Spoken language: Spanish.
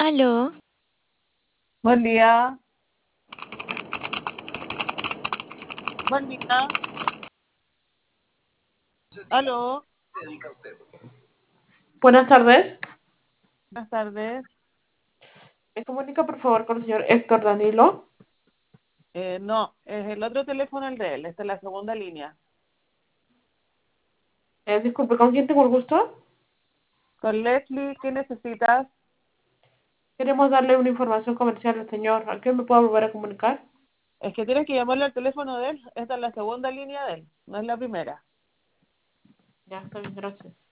Aló, Buen día, buen día. Aló, Buenas tardes. buenas tardes. ¿Me comunica por favor con el señor Héctor Danilo? No, es el otro teléfono el de él, esta es la segunda línea. Disculpe, ¿con quién tengo el gusto? Con Leslie, ¿qué necesitas? Queremos darle una información comercial al señor. ¿A quién me puedo volver a comunicar? Es que tienes que llamarle al teléfono de él, esta es la segunda línea de él, no es la primera. Ya, está bien, gracias.